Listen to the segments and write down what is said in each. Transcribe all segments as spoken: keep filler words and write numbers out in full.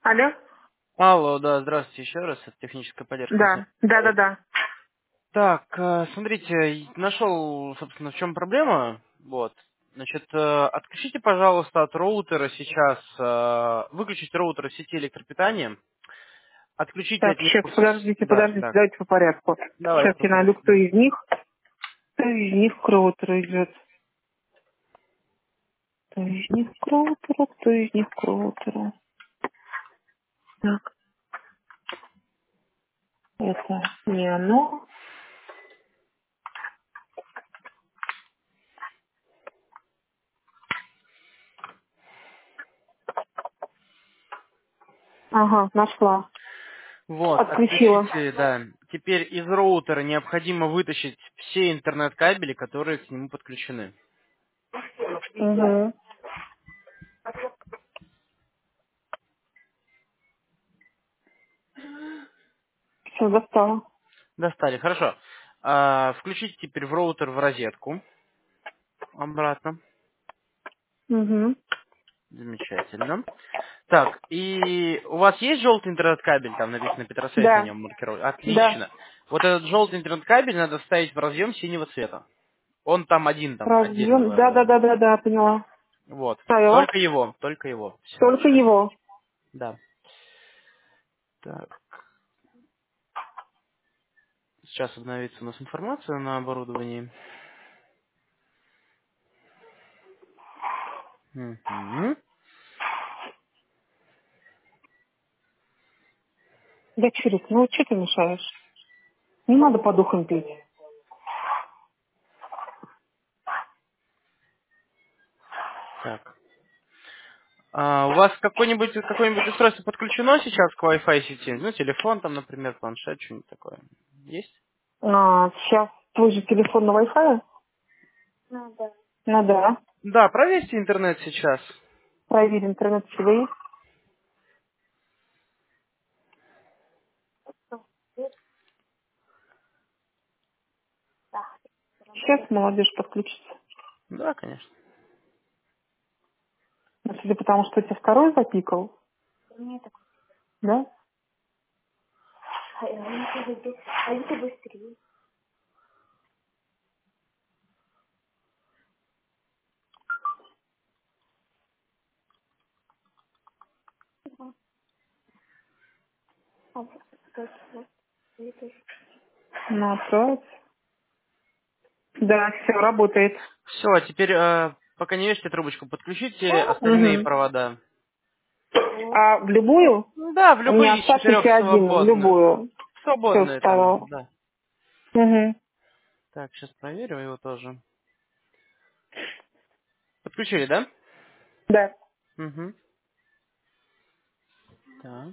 Алло? Алло, да, здравствуйте еще раз, это техническая поддержка. Да, да, да, да. Так, э, смотрите, нашел, собственно, в чем проблема. Вот. Значит, э, отключите, пожалуйста, от роутера сейчас, э, выключите роутер из сети электропитания, отключите Так, от сейчас, него... с- подождите, Да, подождите, да, давайте по порядку. давайте Сейчас по я найду, порядку. кто из них. Кто из них к роутеру идет. Кто из них к роутеру, кто из них к роутеру. Так, это не оно. Ага, нашла. Вот, Отключила. отключите, да. Теперь из роутера необходимо вытащить все интернет-кабели, которые к нему подключены. Угу. Все, достала. Достали, хорошо. А, включите теперь в роутер в розетку обратно. Угу. Замечательно. Так, и у вас есть желтый интернет-кабель, там написано Петросвязь на Да, нем маркировать? да. Отлично. Вот этот желтый интернет-кабель надо вставить в разъем синего цвета. Он там один, там, Разъем. Да, да, отдельного. да, да, да, поняла. Вот. Ставила. Только его, только его. Все, Только сейчас. его. Да. Так. Сейчас обновится у нас информация на оборудовании. Мгм. Да, Чурик, ну что ты мешаешь? Не надо по духам петь. Так. А, у вас какое-нибудь какое-нибудь устройство подключено сейчас к Wi-Fi сети? Ну, телефон там, например, планшет, что-нибудь такое. Есть? А, сейчас твой же телефон на Wi-Fi? Ну да. Да, проверьте интернет сейчас. Проверь, интернет у тебя есть. Сейчас молодежь подключится. Да, конечно. Но судя по тому, что у тебя второй запикал, да? Ну, отправить. Да, все, работает. Все, а теперь, э, пока не вешайте трубочку, подключите остальные Угу. провода. А в любую? Ну да, в У меня любые из четырех оставшийся один, в свободных. любую. Все Свободные там, вставил. да. Угу. Так, сейчас проверю его тоже. Подключили, да? Да. Угу. Так.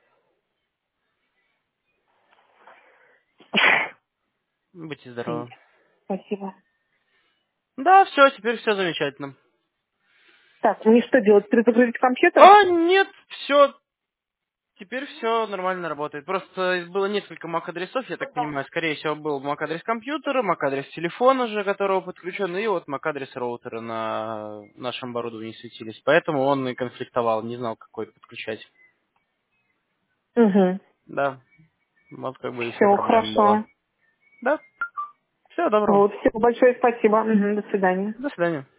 Будьте М, здоровы. Спасибо. Да, все, теперь все замечательно. Так, мне что делать? Перезагрузить компьютер? А, нет, все, теперь все нормально работает. Просто было несколько MAC-адресов, я так понимаю. Скорее всего, был MAC-адрес компьютера, MAC-адрес телефона же, которого подключен, и вот MAC-адрес роутера на нашем оборудовании светились. Поэтому он и конфликтовал, не знал, какой подключать. Угу. Да, вот как бы и вся Все, проблема была. хорошо. Да, всего доброго. Вот, все, большое спасибо. Мгм, до свидания. До свидания.